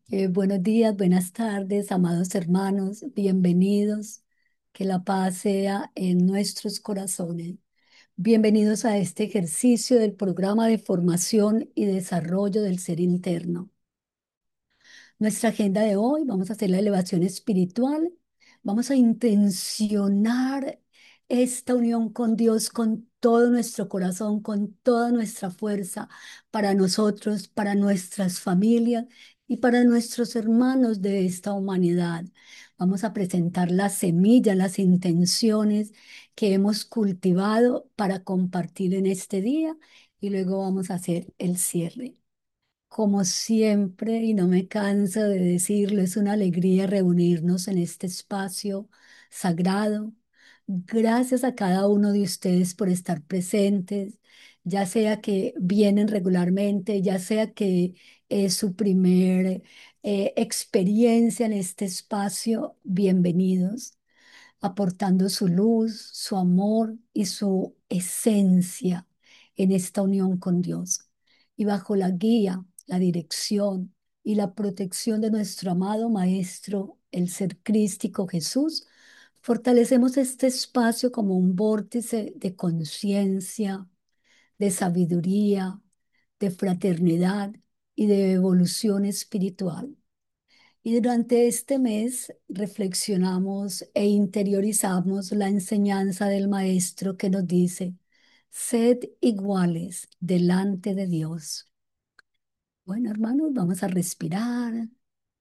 Buenos días, buenas tardes, amados hermanos, bienvenidos. Que la paz sea en nuestros corazones. Bienvenidos a este ejercicio del programa de formación y desarrollo del ser interno. Nuestra agenda de hoy, vamos a hacer la elevación espiritual, vamos a intencionar esta unión con Dios con todo nuestro corazón, con toda nuestra fuerza, para nosotros, para nuestras familias y para nuestros hermanos de esta humanidad. Vamos a presentar las semillas, las intenciones que hemos cultivado para compartir en este día y luego vamos a hacer el cierre. Como siempre, y no me canso de decirlo, es una alegría reunirnos en este espacio sagrado. Gracias a cada uno de ustedes por estar presentes, ya sea que vienen regularmente, ya sea que es su primer experiencia en este espacio, bienvenidos, aportando su luz, su amor y su esencia en esta unión con Dios. Y bajo la guía, la dirección y la protección de nuestro amado Maestro, el Ser Crístico Jesús, fortalecemos este espacio como un vórtice de conciencia, de sabiduría, de fraternidad y de evolución espiritual. Y durante este mes reflexionamos e interiorizamos la enseñanza del Maestro que nos dice, sed iguales delante de Dios. Bueno, hermanos, vamos a respirar.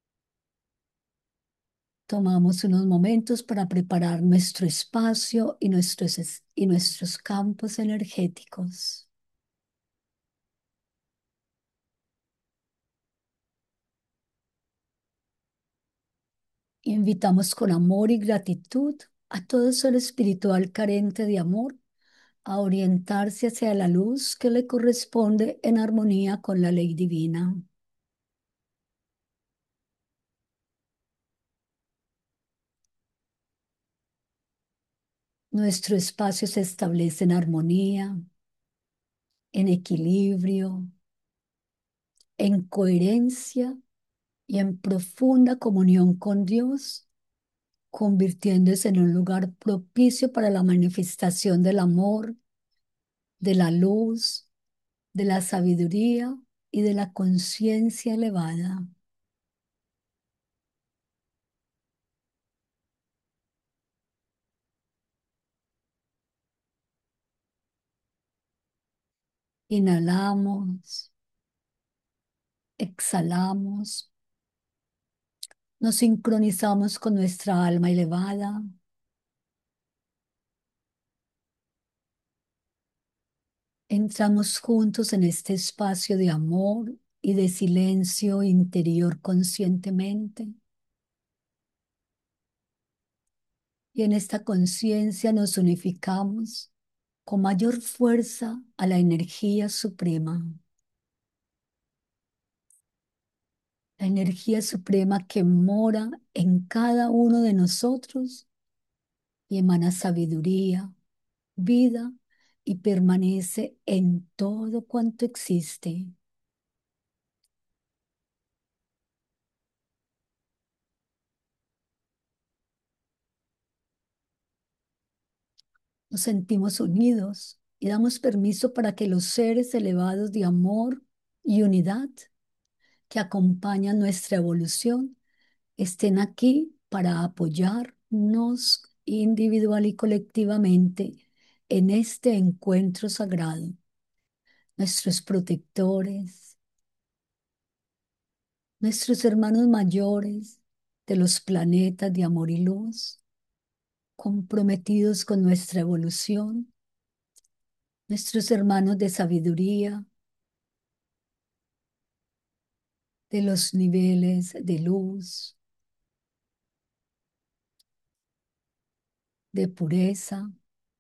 Tomamos unos momentos para preparar nuestro espacio y nuestros campos energéticos. Invitamos con amor y gratitud a todo ser espiritual carente de amor a orientarse hacia la luz que le corresponde en armonía con la ley divina. Nuestro espacio se establece en armonía, en equilibrio, en coherencia y en profunda comunión con Dios, convirtiéndose en un lugar propicio para la manifestación del amor, de la luz, de la sabiduría y de la conciencia elevada. Inhalamos, exhalamos, nos sincronizamos con nuestra alma elevada. Entramos juntos en este espacio de amor y de silencio interior conscientemente. Y en esta conciencia nos unificamos con mayor fuerza a la energía suprema. La energía suprema que mora en cada uno de nosotros y emana sabiduría, vida y permanece en todo cuanto existe. Nos sentimos unidos y damos permiso para que los seres elevados de amor y unidad que acompañan nuestra evolución estén aquí para apoyarnos individual y colectivamente en este encuentro sagrado. Nuestros protectores, nuestros hermanos mayores de los planetas de amor y luz, comprometidos con nuestra evolución, nuestros hermanos de sabiduría, de los niveles de luz, de pureza,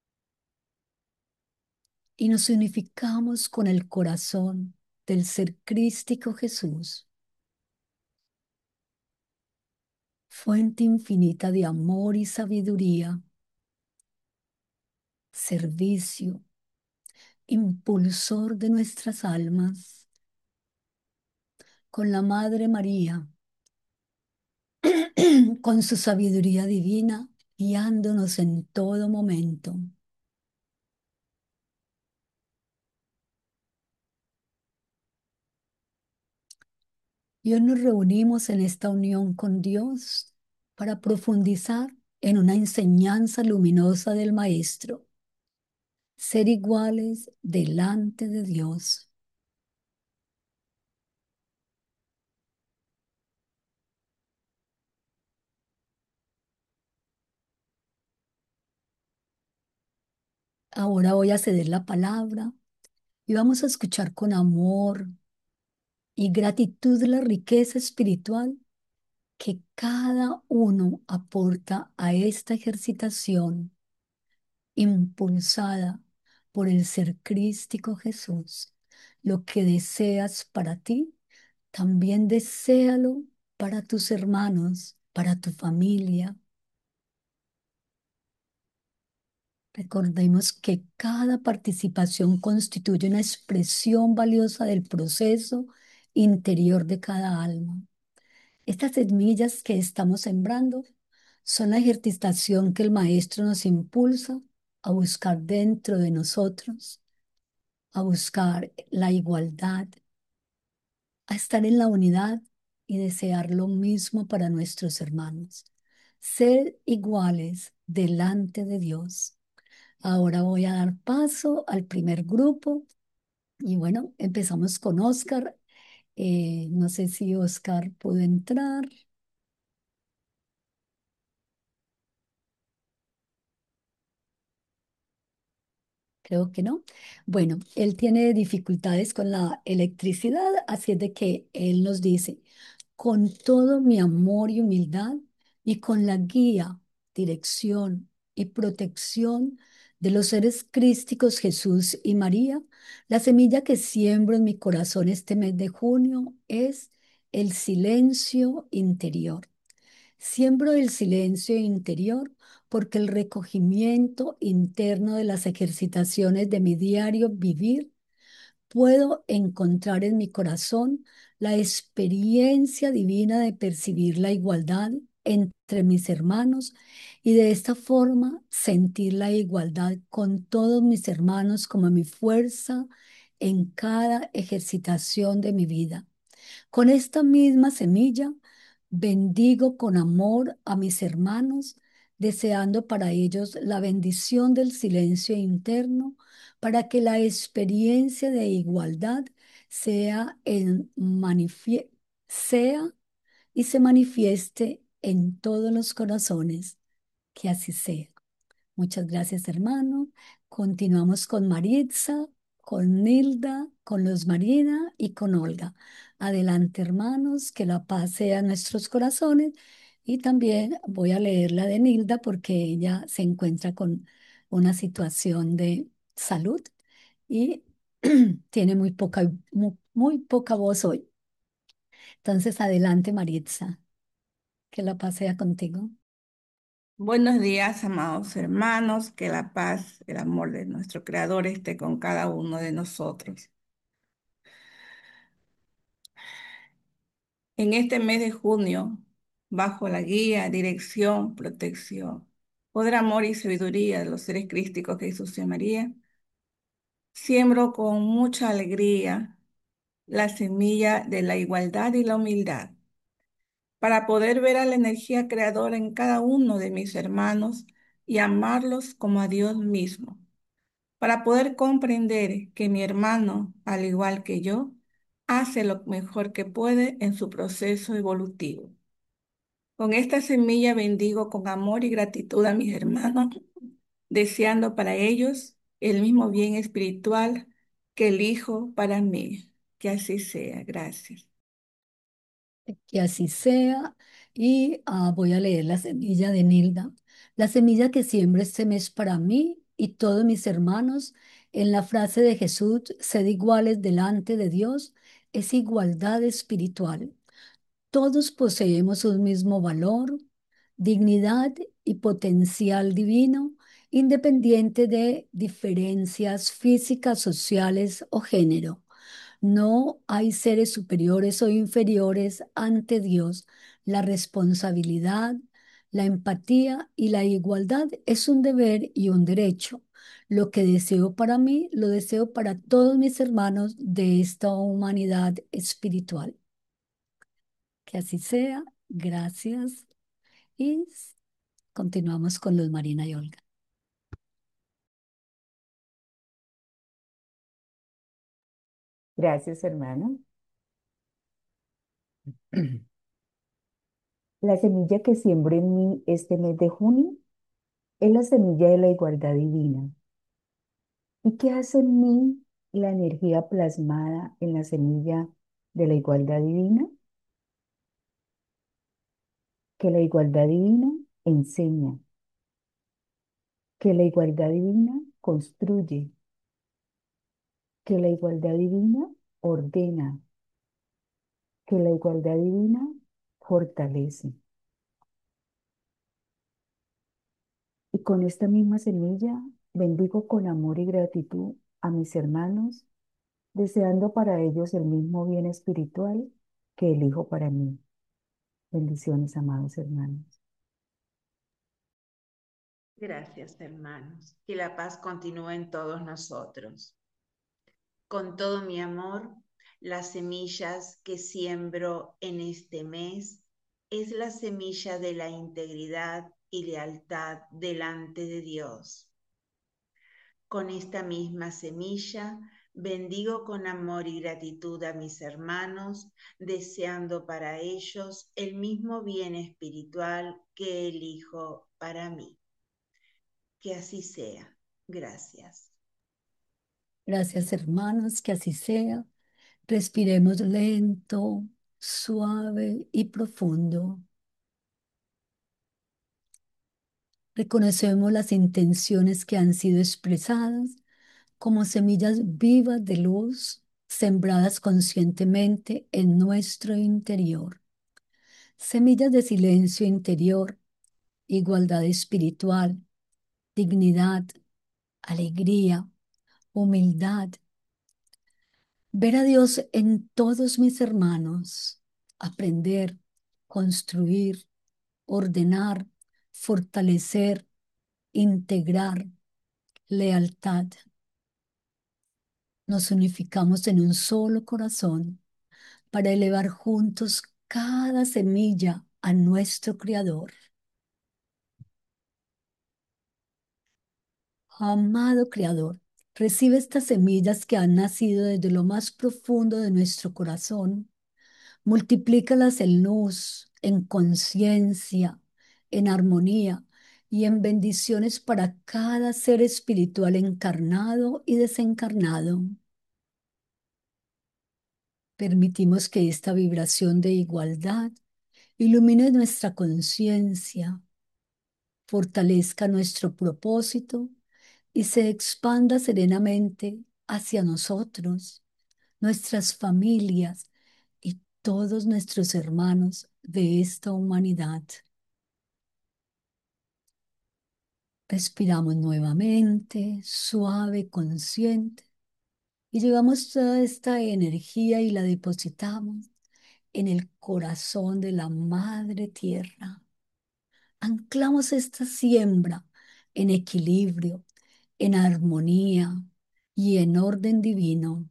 y nos unificamos con el corazón del ser crístico Jesús, fuente infinita de amor y sabiduría, servicio, impulsor de nuestras almas, con la Madre María con su sabiduría divina, guiándonos en todo momento. Y hoy nos reunimos en esta unión con Dios para profundizar en una enseñanza luminosa del Maestro, ser iguales delante de Dios. Ahora voy a ceder la palabra y vamos a escuchar con amor y gratitud la riqueza espiritual que cada uno aporta a esta ejercitación impulsada por el ser crístico Jesús. Lo que deseas para ti, también deséalo para tus hermanos, para tu familia. Recordemos que cada participación constituye una expresión valiosa del proceso interior de cada alma. Estas semillas que estamos sembrando son la ejercitación que el Maestro nos impulsa a buscar dentro de nosotros, a buscar la igualdad, a estar en la unidad y desear lo mismo para nuestros hermanos. Ser iguales delante de Dios. Ahora voy a dar paso al primer grupo y bueno, empezamos con Oscar. No sé si Oscar puede entrar. Creo que no. Bueno, él tiene dificultades con la electricidad, así es de que él nos dice, con todo mi amor y humildad y con la guía, dirección y protección de los seres crísticos Jesús y María, la semilla que siembro en mi corazón este mes de junio es el silencio interior. Siembro el silencio interior porque el recogimiento interno de las ejercitaciones de mi diario vivir puedo encontrar en mi corazón la experiencia divina de percibir la igualdad entre mis hermanos y de esta forma sentir la igualdad con todos mis hermanos como mi fuerza en cada ejercitación de mi vida. Con esta misma semilla, bendigo con amor a mis hermanos, deseando para ellos la bendición del silencio interno, para que la experiencia de igualdad sea, sea y se manifieste en todos los corazones. Que así sea. Muchas gracias, hermano. Continuamos con Maritza, con Nilda, con Luz Marina y con Olga. Adelante, hermanos, que la paz sea en nuestros corazones. Y también voy a leer la de Nilda porque ella se encuentra con una situación de salud y tiene muy poca voz hoy. Entonces, adelante, Maritza, que la paz sea contigo. Buenos días, amados hermanos, que la paz, el amor de nuestro Creador esté con cada uno de nosotros. En este mes de junio, bajo la guía, dirección, protección, poder, amor y sabiduría de los seres crísticos Jesús y María, siembro con mucha alegría la semilla de la igualdad y la humildad para poder ver a la energía creadora en cada uno de mis hermanos y amarlos como a Dios mismo, para poder comprender que mi hermano, al igual que yo, hace lo mejor que puede en su proceso evolutivo. Con esta semilla bendigo con amor y gratitud a mis hermanos, deseando para ellos el mismo bien espiritual que elijo para mí. Que así sea. Gracias. Que así sea. Y voy a leer la semilla de Nilda. La semilla que siembro este mes para mí y todos mis hermanos en la frase de Jesús, sed iguales delante de Dios, es igualdad espiritual. Todos poseemos un mismo valor, dignidad y potencial divino, independiente de diferencias físicas, sociales o género. No hay seres superiores o inferiores ante Dios. La responsabilidad, La empatía y la igualdad es un deber y un derecho. Lo que deseo para mí, lo deseo para todos mis hermanos de esta humanidad espiritual. Que así sea. Gracias. Y continuamos con Luz Marina y Olga. Gracias, hermano. La semilla que siembro en mí este mes de junio es la semilla de la igualdad divina. ¿Y qué hace en mí la energía plasmada en la semilla de la igualdad divina? Que la igualdad divina enseña, que la igualdad divina construye, que la igualdad divina ordena, que la igualdad divina fortalece. Y con esta misma semilla bendigo con amor y gratitud a mis hermanos, deseando para ellos el mismo bien espiritual que elijo para mí. Bendiciones, amados hermanos. Gracias, hermanos. Que la paz continúe en todos nosotros. Con todo mi amor, las semillas que siembro en este mes es la semilla de la integridad y lealtad delante de Dios. Con esta misma semilla, bendigo con amor y gratitud a mis hermanos, deseando para ellos el mismo bien espiritual que elijo para mí. Que así sea. Gracias. Gracias, hermanos, que así sea. Respiremos lento, suave y profundo. Reconocemos las intenciones que han sido expresadas como semillas vivas de luz sembradas conscientemente en nuestro interior. Semillas de silencio interior, igualdad espiritual, dignidad, alegría, humildad. Ver a Dios en todos mis hermanos, aprender, construir, ordenar, fortalecer, integrar, lealtad. Nos unificamos en un solo corazón para elevar juntos cada semilla a nuestro Creador. Amado Creador, recibe estas semillas que han nacido desde lo más profundo de nuestro corazón. Multiplícalas en luz, en conciencia, en armonía y en bendiciones para cada ser espiritual encarnado y desencarnado. Permitimos que esta vibración de igualdad ilumine nuestra conciencia, fortalezca nuestro propósito y se expanda serenamente hacia nosotros, nuestras familias y todos nuestros hermanos de esta humanidad. Respiramos nuevamente, suave, consciente, y llevamos toda esta energía y la depositamos en el corazón de la Madre Tierra. Anclamos esta siembra en equilibrio, en armonía y en orden divino.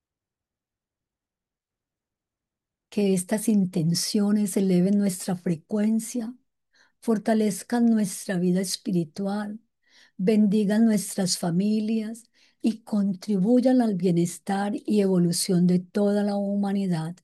Que estas intenciones eleven nuestra frecuencia, fortalezcan nuestra vida espiritual, bendigan nuestras familias y contribuyan al bienestar y evolución de toda la humanidad.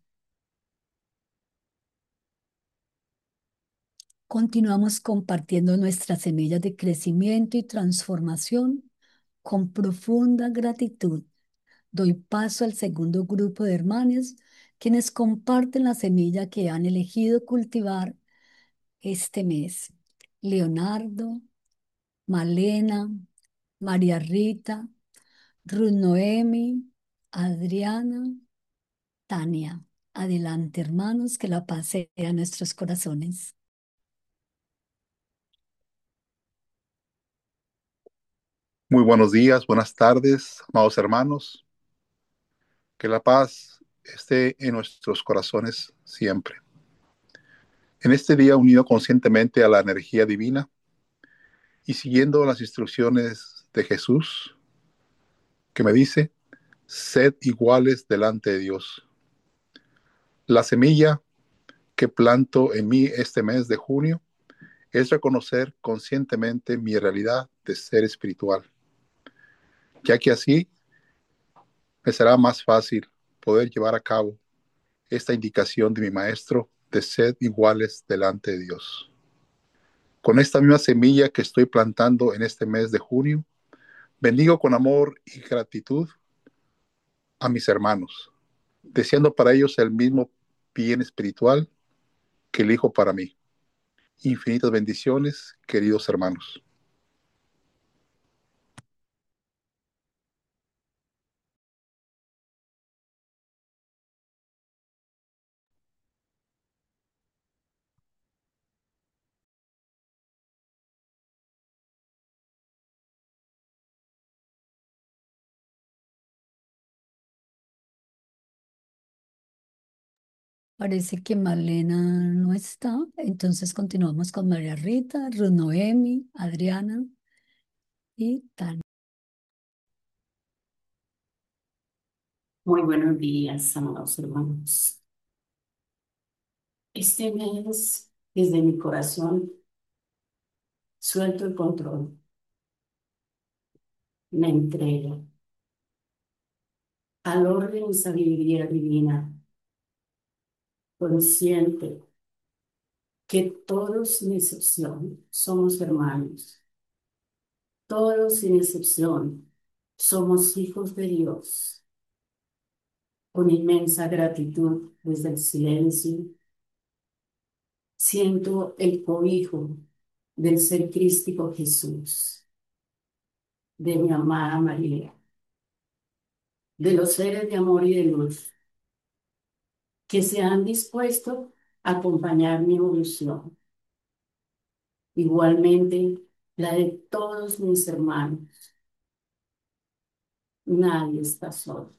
Continuamos compartiendo nuestras semillas de crecimiento y transformación con profunda gratitud. Doy paso al segundo grupo de hermanos, quienes comparten la semilla que han elegido cultivar este mes. Leonardo, Malena, María Rita, Ruth Noemi, Adriana, Tania. Adelante, hermanos, que la paz sea en nuestros corazones. Muy buenos días, buenas tardes, amados hermanos. Que la paz esté en nuestros corazones siempre. En este día, unido conscientemente a la energía divina y siguiendo las instrucciones de Jesús, que me dice, sed iguales delante de Dios. La semilla que planto en mí este mes de junio es reconocer conscientemente mi realidad de ser espiritual, ya que así me será más fácil poder llevar a cabo esta indicación de mi maestro de sed iguales delante de Dios. Con esta misma semilla que estoy plantando en este mes de junio, bendigo con amor y gratitud a mis hermanos, deseando para ellos el mismo bien espiritual que elijo para mí. Infinitas bendiciones, queridos hermanos. Parece que Marlena no está, entonces continuamos con María Rita, Ruth Noemi, Adriana y Tania. Muy buenos días, amados hermanos. Este mes, desde mi corazón, suelto el control, me entrego al orden y sabiduría divina, consciente que todos sin excepción somos hermanos, todos sin excepción somos hijos de Dios, con inmensa gratitud desde el silencio. Siento el cobijo del ser crístico Jesús, de mi amada María, de los seres de amor y de luz que se han dispuesto a acompañar mi evolución. Igualmente, la de todos mis hermanos. Nadie está solo.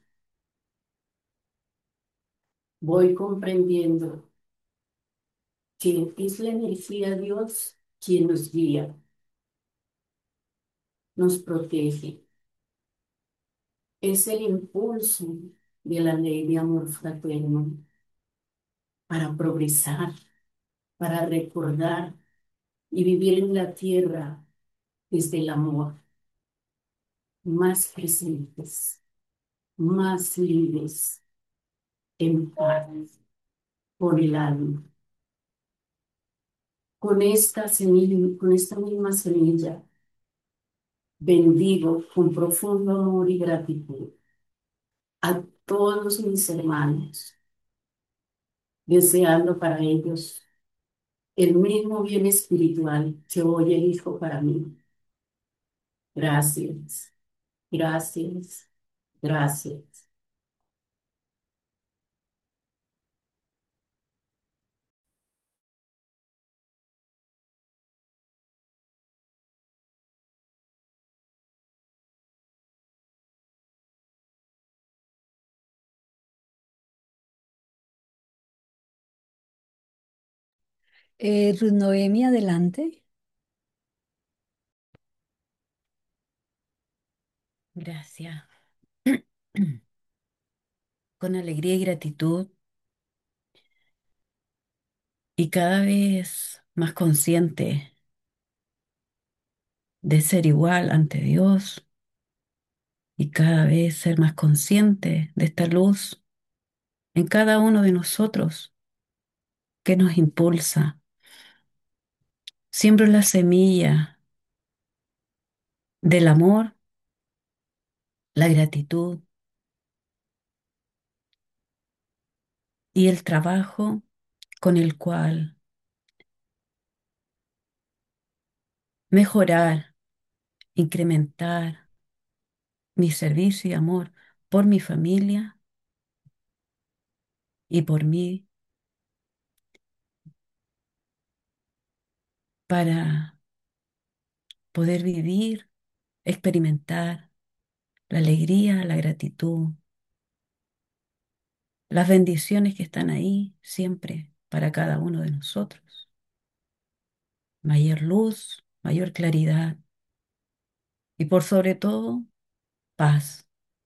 Voy comprendiendo que es la energía de Dios quien nos guía, nos protege. Es el impulso de la ley de amor fraterno para progresar, para recordar y vivir en la tierra desde el amor, más presentes, más libres, en paz, por el alma. Con esta semilla, con esta misma semilla, bendigo con profundo amor y gratitud a todos mis hermanos, deseando para ellos el mismo bien espiritual que hoy elijo para mí. Gracias, gracias, gracias. Ruth Noemi, adelante. Gracias. Con alegría y gratitud y cada vez más consciente de ser igual ante Dios y cada vez ser más consciente de esta luz en cada uno de nosotros que nos impulsa. Siembro la semilla del amor, la gratitud y el trabajo con el cual mejorar, incrementar mi servicio y amor por mi familia y por mí para poder vivir, experimentar la alegría, la gratitud, las bendiciones que están ahí siempre para cada uno de nosotros. Mayor luz, mayor claridad y por sobre todo, paz,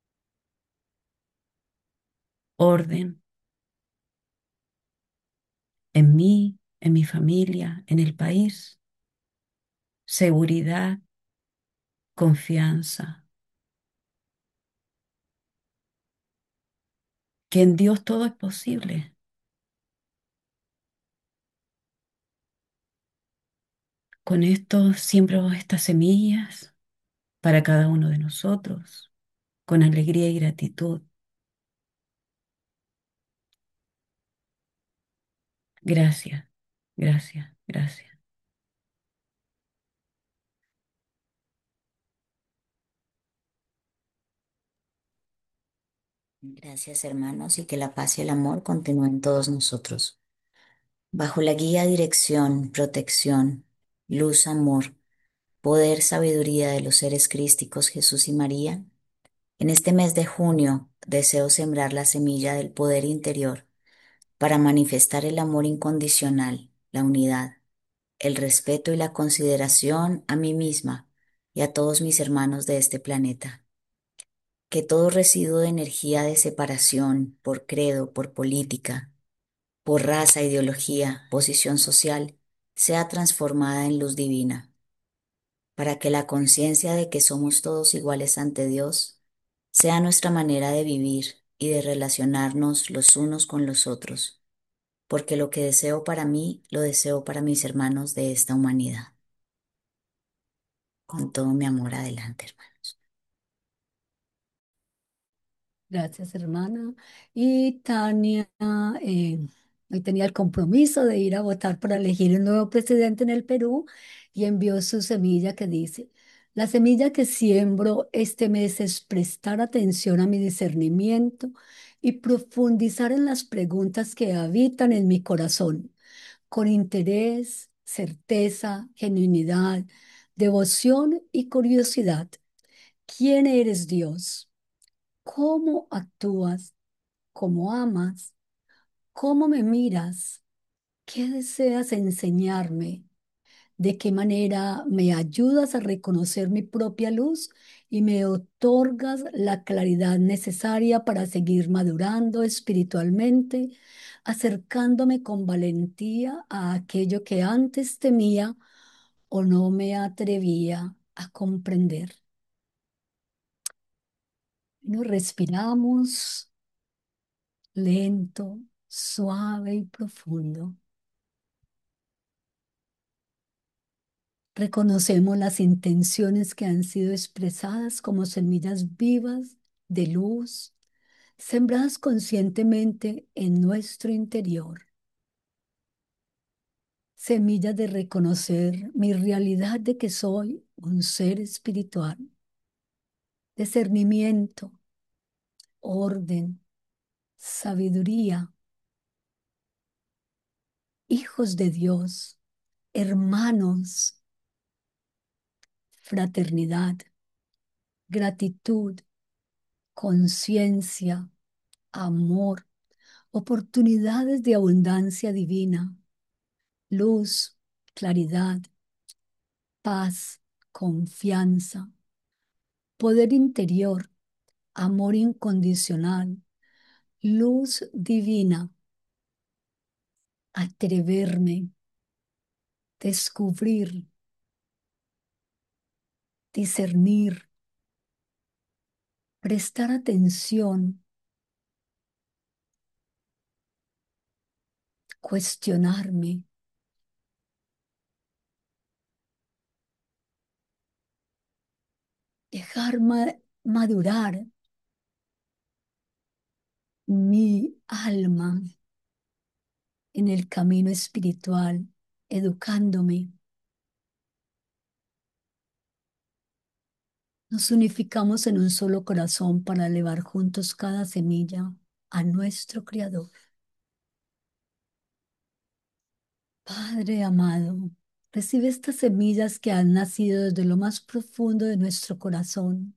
orden en mí, en mi familia, en el país, seguridad, confianza, que en Dios todo es posible. Con esto siembro estas semillas para cada uno de nosotros, con alegría y gratitud. Gracias, gracias, gracias. Gracias, hermanos, y que la paz y el amor continúen todos nosotros. Bajo la guía, dirección, protección, luz, amor, poder, sabiduría de los seres crísticos Jesús y María, en este mes de junio deseo sembrar la semilla del poder interior para manifestar el amor incondicional, la unidad, el respeto y la consideración a mí misma y a todos mis hermanos de este planeta. Que todo residuo de energía de separación por credo, por política, por raza, ideología, posición social, sea transformada en luz divina, para que la conciencia de que somos todos iguales ante Dios sea nuestra manera de vivir y de relacionarnos los unos con los otros, porque lo que deseo para mí, lo deseo para mis hermanos de esta humanidad. Con todo mi amor adelante, hermanos. Gracias, hermana. Y Tania, hoy tenía el compromiso de ir a votar para elegir un nuevo presidente en el Perú y envió su semilla que dice, la semilla que siembro este mes es prestar atención a mi discernimiento y profundizar en las preguntas que habitan en mi corazón, con interés, certeza, genuinidad, devoción y curiosidad. ¿Quién eres, Dios? ¿Cómo actúas? ¿Cómo amas? ¿Cómo me miras? ¿Qué deseas enseñarme? ¿De qué manera me ayudas a reconocer mi propia luz y me otorgas la claridad necesaria para seguir madurando espiritualmente, acercándome con valentía a aquello que antes temía o no me atrevía a comprender? Nos respiramos lento, suave y profundo. Reconocemos las intenciones que han sido expresadas como semillas vivas de luz, sembradas conscientemente en nuestro interior. Semillas de reconocer mi realidad de que soy un ser espiritual, discernimiento, orden, sabiduría, hijos de Dios, hermanos, fraternidad, gratitud, conciencia, amor, oportunidades de abundancia divina, luz, claridad, paz, confianza, poder interior, amor incondicional, luz divina, atreverme, descubrir, discernir, prestar atención, cuestionarme, dejar madurar mi alma en el camino espiritual, educándome. Nos unificamos en un solo corazón para elevar juntos cada semilla a nuestro Creador. Padre amado, recibe estas semillas que han nacido desde lo más profundo de nuestro corazón.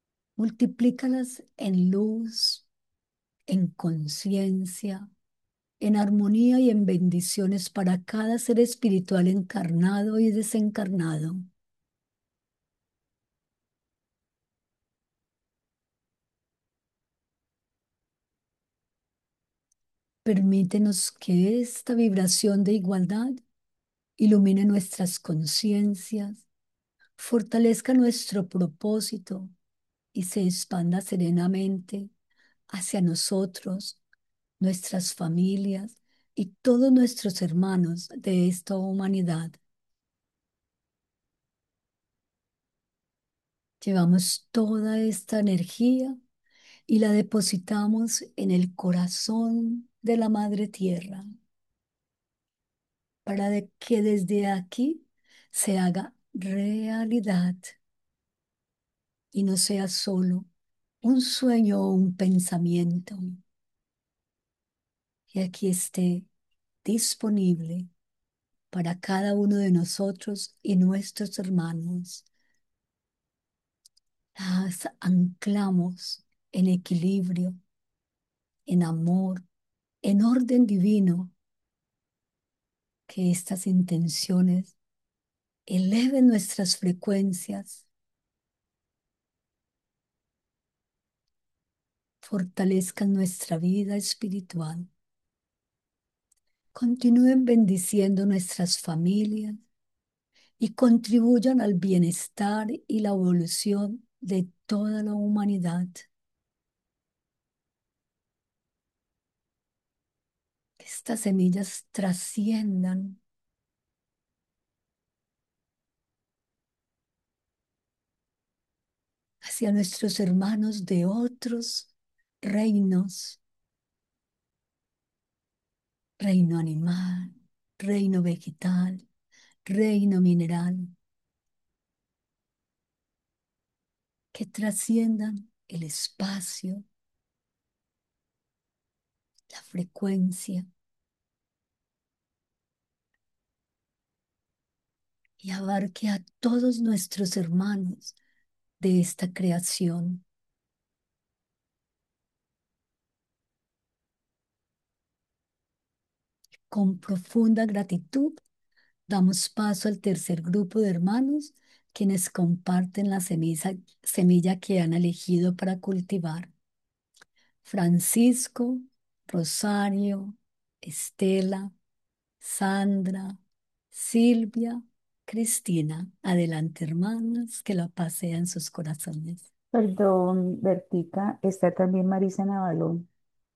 Multiplícalas en luz, en conciencia, en armonía y en bendiciones para cada ser espiritual encarnado y desencarnado. Permítenos que esta vibración de igualdad ilumine nuestras conciencias, fortalezca nuestro propósito y se expanda serenamente hacia nosotros, nuestras familias y todos nuestros hermanos de esta humanidad. Llevamos toda esta energía y la depositamos en el corazón de la Madre Tierra para que desde aquí se haga realidad y no sea solo un sueño o un pensamiento. Y aquí esté disponible para cada uno de nosotros y nuestros hermanos. Las anclamos en equilibrio, en amor, en orden divino, que estas intenciones eleven nuestras frecuencias, fortalezcan nuestra vida espiritual, continúen bendiciendo nuestras familias y contribuyan al bienestar y la evolución de toda la humanidad. Que estas semillas trasciendan hacia nuestros hermanos de otros reinos, reino animal, reino vegetal, reino mineral, que trasciendan el espacio, la frecuencia y abarque a todos nuestros hermanos de esta creación. Con profunda gratitud damos paso al tercer grupo de hermanos, quienes comparten la semilla que han elegido para cultivar. Francisco, Rosario, Estela, Sandra, Silvia, Cristina. Adelante, hermanas, que la paz sea en sus corazones. Perdón, Bertica, está también Marisa Navalón.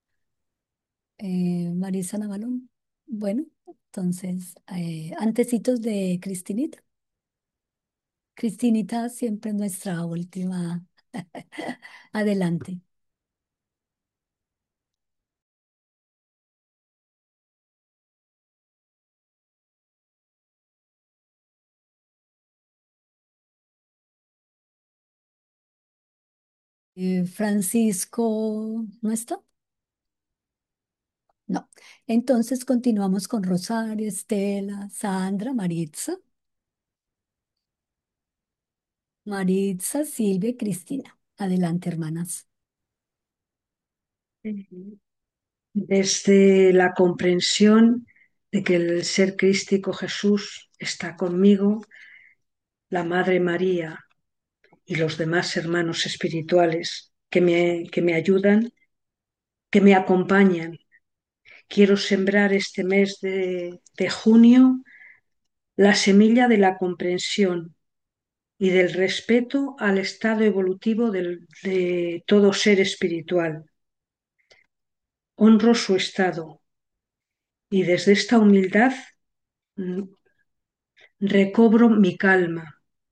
Marisa Navalón. Bueno, entonces, antecitos de Cristinita. Cristinita siempre nuestra última. Adelante. Francisco, ¿no está? No. Entonces continuamos con Rosario, Estela, Sandra, Maritza. Maritza, Silvia y Cristina. Adelante, hermanas. Desde la comprensión de que el ser crístico Jesús está conmigo, la Madre María y los demás hermanos espirituales que me ayudan, que me acompañan. Quiero sembrar este mes de junio la semilla de la comprensión y del respeto al estado evolutivo de todo ser espiritual. Honro su estado y desde esta humildad mm, recobro mi calma.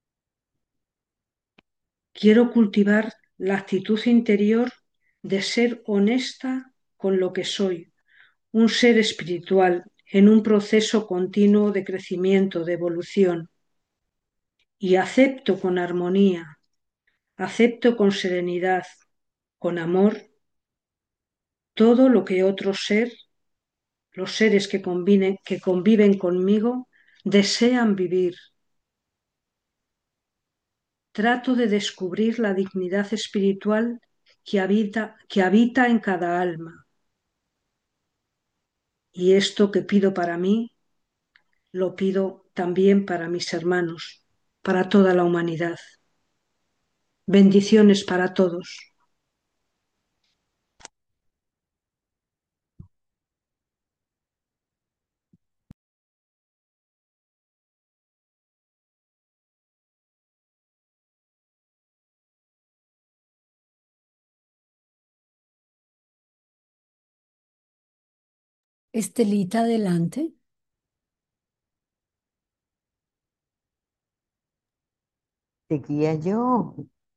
Quiero cultivar la actitud interior de ser honesta con lo que soy, un ser espiritual en un proceso continuo de crecimiento, de evolución, y acepto con armonía, acepto con serenidad, con amor, todo lo que otro ser, los seres que conviven conmigo, desean vivir. Trato de descubrir la dignidad espiritual que habita en cada alma. y esto que pido para mí, lo pido también para mis hermanos, para toda la humanidad. Bendiciones para todos. Estelita, adelante. Seguía yo.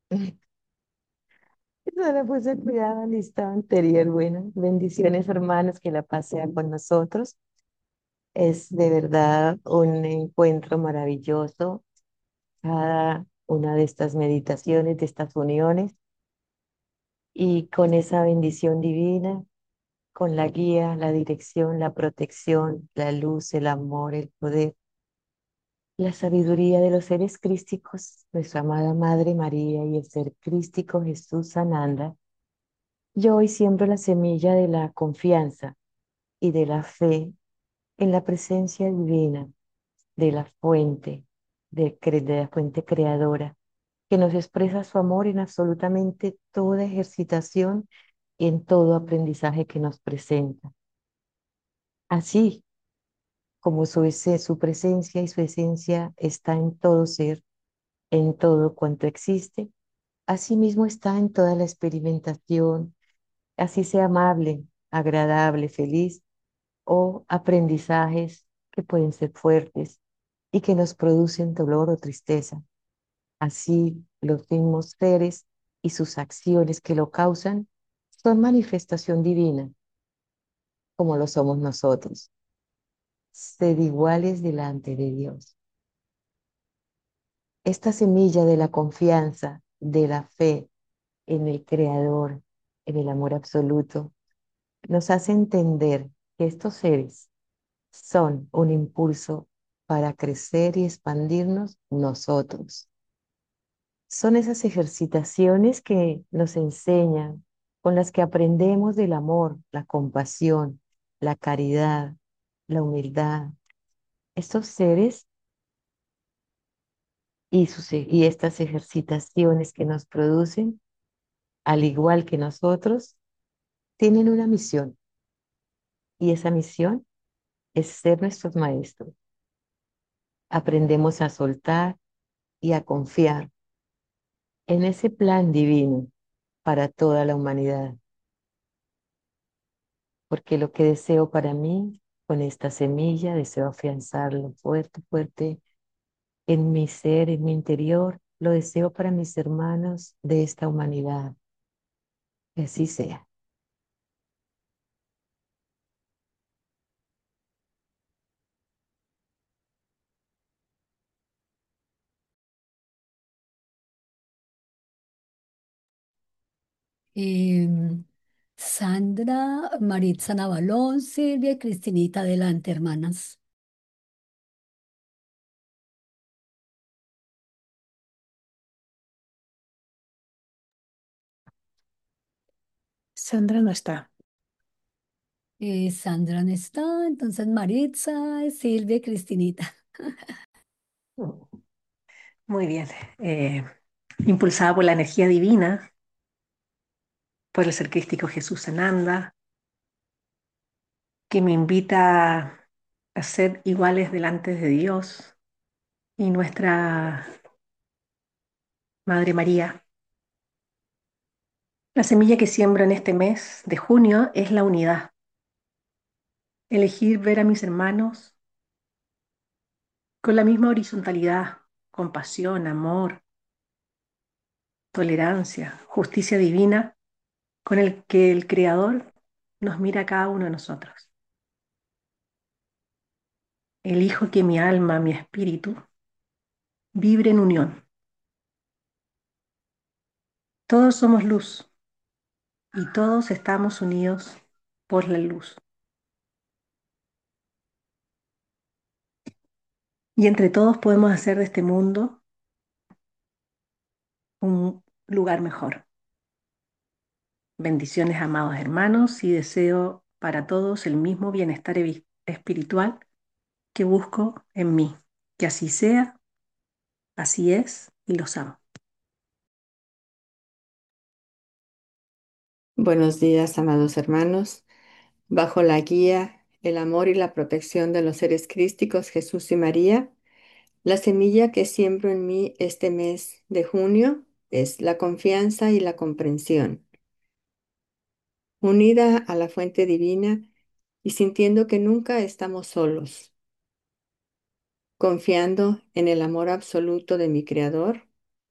No le puse cuidado al listado anterior. Bueno, bendiciones, hermanos, que la paz sea con nosotros. Es de verdad un encuentro maravilloso cada una de estas meditaciones, de estas uniones, y con esa bendición divina, con la guía, la dirección, la protección, la luz, el amor, el poder, la sabiduría de los seres crísticos, nuestra amada Madre María y el ser crístico Jesús Sananda. Yo hoy siembro la semilla de la confianza y de la fe en la presencia divina de la fuente creadora, que nos expresa su amor en absolutamente toda ejercitación y en todo aprendizaje que nos presenta. Así como su presencia y su esencia está en todo ser, en todo cuanto existe, asimismo está en toda la experimentación, así sea amable, agradable, feliz o aprendizajes que pueden ser fuertes y que nos producen dolor o tristeza. Así, los mismos seres y sus acciones que lo causan son manifestación divina, como lo somos nosotros. Sed iguales delante de Dios. Esta semilla de la confianza, de la fe en el Creador, en el amor absoluto, nos hace entender que estos seres son un impulso para crecer y expandirnos nosotros. Son esas ejercitaciones que nos enseñan, con las que aprendemos del amor, la compasión, la caridad, la humildad. Estos seres y estas ejercitaciones que nos producen, al igual que nosotros, tienen una misión, y esa misión es ser nuestros maestros. Aprendemos a soltar y a confiar en ese plan divino para toda la humanidad, porque lo que deseo para mí, con esta semilla, deseo afianzarlo fuerte, fuerte en mi ser, en mi interior, lo deseo para mis hermanos de esta humanidad. Que así sea. Em, Sandra, Maritza Navalón, Silvia y Cristinita, adelante, hermanas. Sandra no está. Sandra no está, entonces Maritza, Silvia y Cristinita. Muy bien. Impulsada por la energía divina, por el ser crístico Jesús Sananda, que me invita a ser iguales delante de Dios y nuestra Madre María. La semilla que siembro en este mes de junio es la unidad. Elegir ver a mis hermanos con la misma horizontalidad, compasión, amor, tolerancia, justicia divina con el que el Creador nos mira a cada uno de nosotros. Elijo que mi alma, mi espíritu, vibre en unión. Todos somos luz y todos estamos unidos por la luz. Y entre todos podemos hacer de este mundo un lugar mejor. Bendiciones, amados hermanos, y deseo para todos el mismo bienestar espiritual que busco en mí. Que así sea, así es y los amo. Buenos días, amados hermanos. Bajo la guía, el amor y la protección de los seres crísticos Jesús y María, la semilla que siembro en mí este mes de junio es la confianza y la comprensión. Unida a la fuente divina y sintiendo que nunca estamos solos, confiando en el amor absoluto de mi Creador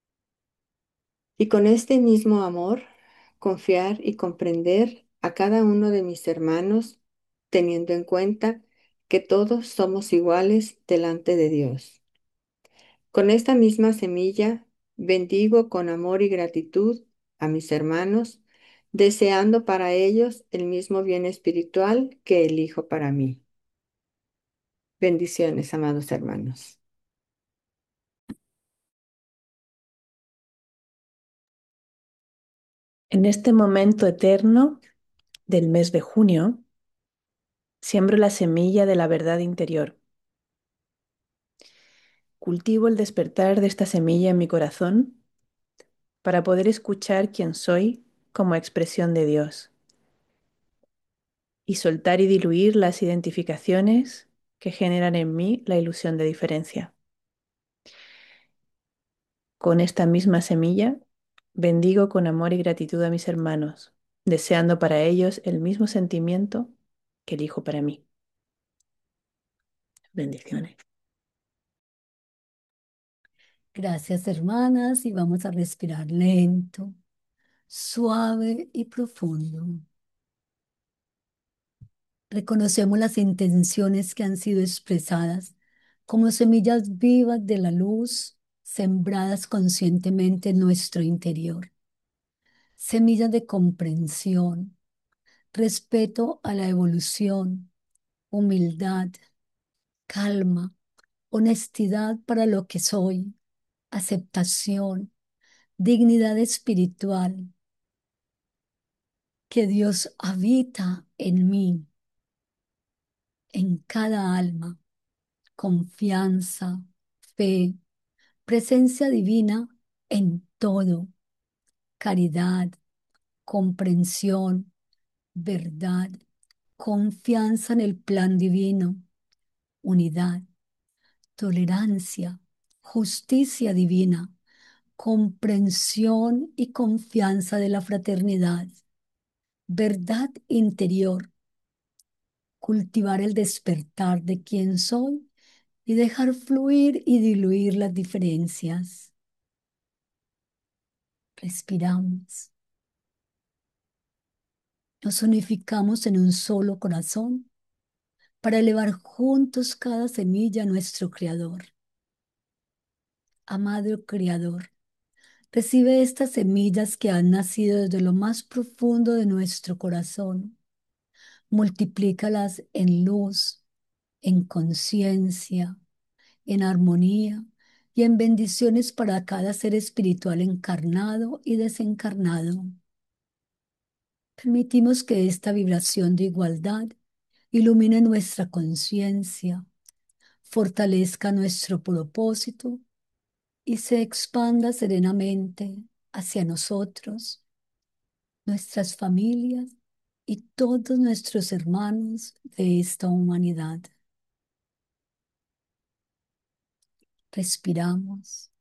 y con este mismo amor confiar y comprender a cada uno de mis hermanos, teniendo en cuenta que todos somos iguales delante de Dios. Con esta misma semilla bendigo con amor y gratitud a mis hermanos, deseando para ellos el mismo bien espiritual que elijo para mí. Bendiciones, amados hermanos. En este momento eterno del mes de junio, siembro la semilla de la verdad interior. Cultivo el despertar de esta semilla en mi corazón para poder escuchar quién soy como expresión de Dios y soltar y diluir las identificaciones que generan en mí la ilusión de diferencia. Con esta misma semilla, bendigo con amor y gratitud a mis hermanos, deseando para ellos el mismo sentimiento que elijo para mí. Bendiciones. Gracias, hermanas, y vamos a respirar lento, suave y profundo. Reconocemos las intenciones que han sido expresadas como semillas vivas de la luz, sembradas conscientemente en nuestro interior. Semillas de comprensión, respeto a la evolución, humildad, calma, honestidad para lo que soy, aceptación, dignidad espiritual, que Dios habita en mí, en cada alma, confianza, fe, presencia divina en todo, caridad, comprensión, verdad, confianza en el plan divino, unidad, tolerancia, justicia divina, comprensión y confianza de la fraternidad, verdad interior, cultivar el despertar de quién soy y dejar fluir y diluir las diferencias. Respiramos. Nos unificamos en un solo corazón para elevar juntos cada semilla a nuestro Creador. Amado Creador, recibe estas semillas que han nacido desde lo más profundo de nuestro corazón. Multiplícalas en luz, en conciencia, en armonía y en bendiciones para cada ser espiritual encarnado y desencarnado. Permitimos que esta vibración de igualdad ilumine nuestra conciencia, fortalezca nuestro propósito y se expanda serenamente hacia nosotros, nuestras familias y todos nuestros hermanos de esta humanidad. Respiramos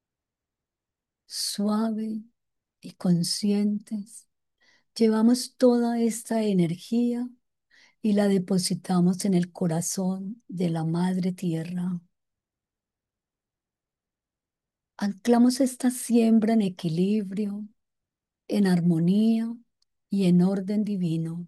suave y conscientes. Llevamos toda esta energía y la depositamos en el corazón de la Madre Tierra. Anclamos esta siembra en equilibrio, en armonía y en orden divino.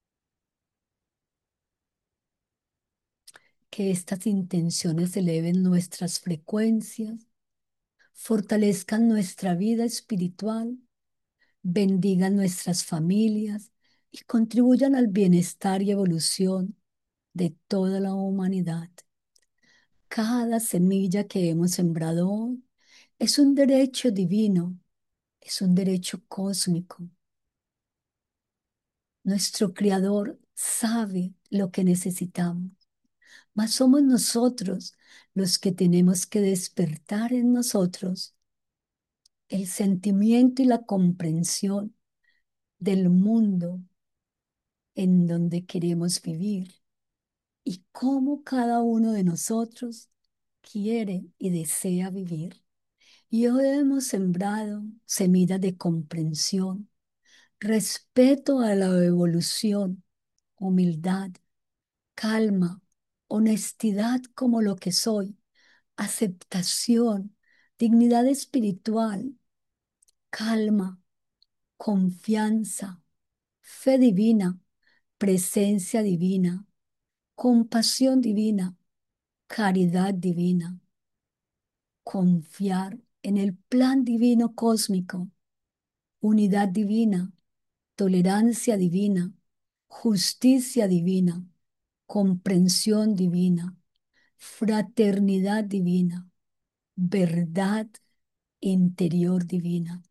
Que estas intenciones eleven nuestras frecuencias, fortalezcan nuestra vida espiritual, bendigan nuestras familias y contribuyan al bienestar y evolución de toda la humanidad. Cada semilla que hemos sembrado hoy es un derecho divino, es un derecho cósmico. Nuestro Creador sabe lo que necesitamos, mas somos nosotros los que tenemos que despertar en nosotros el sentimiento y la comprensión del mundo en donde queremos vivir y cómo cada uno de nosotros quiere y desea vivir. Y hoy hemos sembrado semillas de comprensión, respeto a la evolución, humildad, calma, honestidad como lo que soy, aceptación, dignidad espiritual, calma, confianza, fe divina, presencia divina, compasión divina, caridad divina, confiar en el plan divino cósmico, unidad divina, tolerancia divina, justicia divina, comprensión divina, fraternidad divina, verdad interior divina.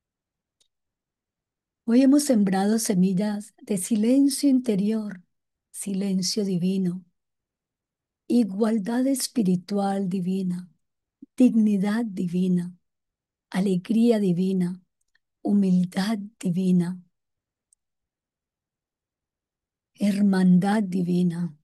Hoy hemos sembrado semillas de silencio interior, silencio divino, igualdad espiritual divina, dignidad divina, alegría divina, humildad divina, hermandad divina,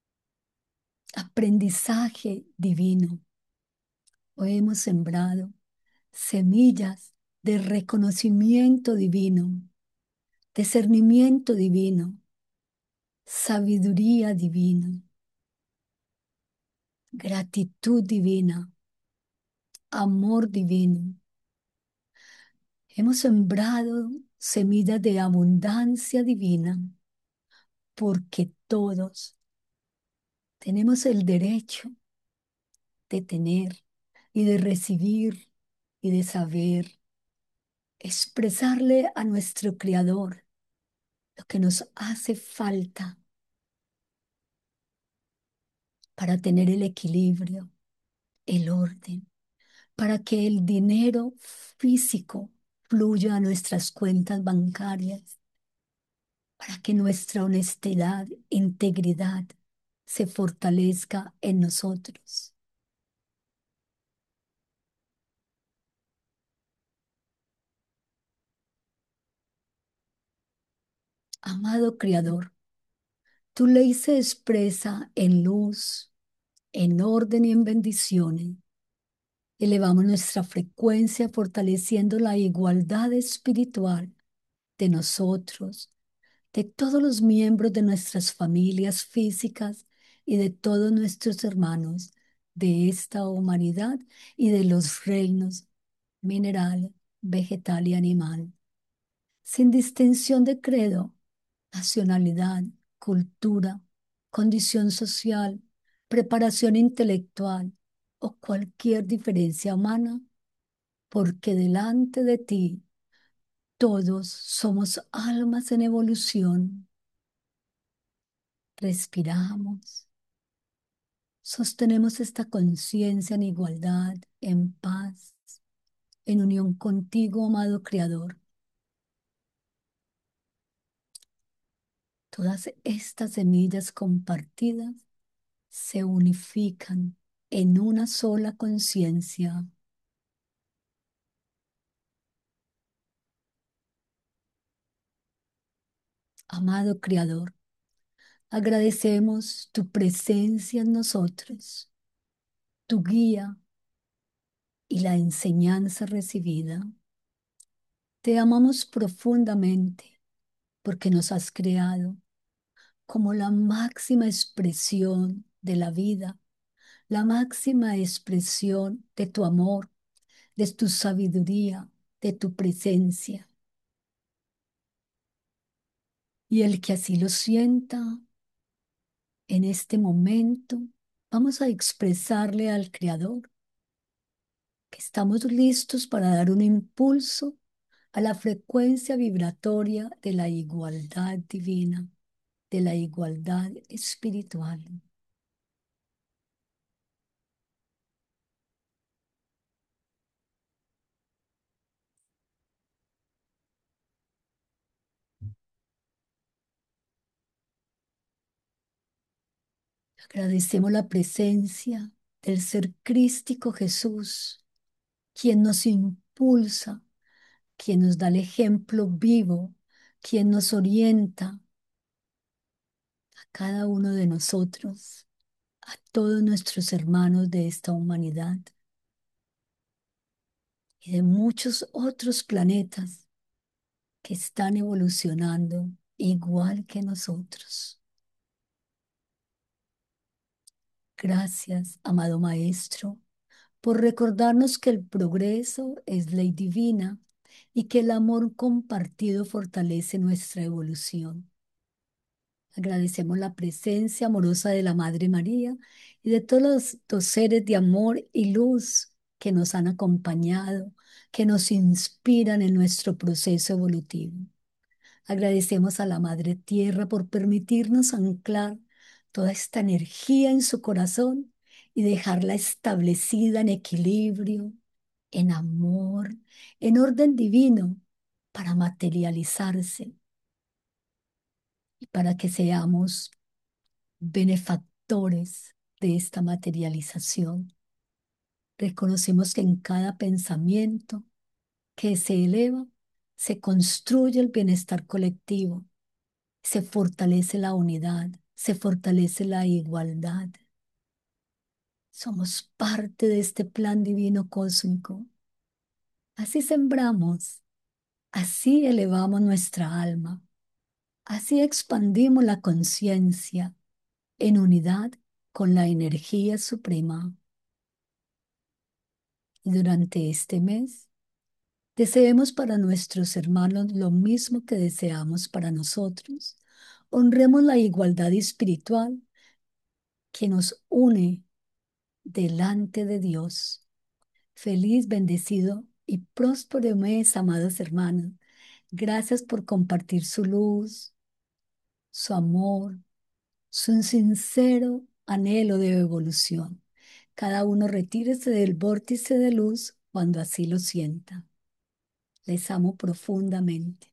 aprendizaje divino. Hoy hemos sembrado semillas de reconocimiento divino, discernimiento divino, sabiduría divina, gratitud divina, amor divino. Hemos sembrado semillas de abundancia divina porque todos tenemos el derecho de tener y de recibir y de saber expresarle a nuestro Creador lo que nos hace falta para tener el equilibrio, el orden, para que el dinero físico fluya a nuestras cuentas bancarias, para que nuestra honestidad, integridad se fortalezca en nosotros. Amado Creador, tu ley se expresa en luz, en orden y en bendiciones. Elevamos nuestra frecuencia fortaleciendo la igualdad espiritual de nosotros, de todos los miembros de nuestras familias físicas y de todos nuestros hermanos de esta humanidad y de los reinos mineral, vegetal y animal, sin distinción de credo, nacionalidad, cultura, condición social, preparación intelectual o cualquier diferencia humana, porque delante de ti todos somos almas en evolución. Respiramos, sostenemos esta conciencia en igualdad, en paz, en unión contigo, amado Creador. Todas estas semillas compartidas se unifican en una sola conciencia. Amado Creador, agradecemos tu presencia en nosotros, tu guía y la enseñanza recibida. Te amamos profundamente porque nos has creado como la máxima expresión de la vida, la máxima expresión de tu amor, de tu sabiduría, de tu presencia. Y el que así lo sienta en este momento, vamos a expresarle al Creador que estamos listos para dar un impulso a la frecuencia vibratoria de la igualdad divina, de la igualdad espiritual. Agradecemos la presencia del ser crístico Jesús, quien nos impulsa, quien nos da el ejemplo vivo, quien nos orienta a cada uno de nosotros, a todos nuestros hermanos de esta humanidad y de muchos otros planetas que están evolucionando igual que nosotros. Gracias, amado Maestro, por recordarnos que el progreso es ley divina y que el amor compartido fortalece nuestra evolución. Agradecemos la presencia amorosa de la Madre María y de todos los seres de amor y luz que nos han acompañado, que nos inspiran en nuestro proceso evolutivo. Agradecemos a la Madre Tierra por permitirnos anclar toda esta energía en su corazón y dejarla establecida en equilibrio, en amor, en orden divino, para materializarse y para que seamos benefactores de esta materialización. Reconocemos que en cada pensamiento que se eleva, se construye el bienestar colectivo, se fortalece la unidad, se fortalece la igualdad. Somos parte de este plan divino cósmico. Así sembramos, así elevamos nuestra alma, así expandimos la conciencia en unidad con la energía suprema. Y durante este mes, deseemos para nuestros hermanos lo mismo que deseamos para nosotros. Honremos la igualdad espiritual que nos une delante de Dios. Feliz, bendecido y próspero mes, amados hermanos. Gracias por compartir su luz, su amor, su sincero anhelo de evolución. Cada uno retírese del vórtice de luz cuando así lo sienta. Les amo profundamente.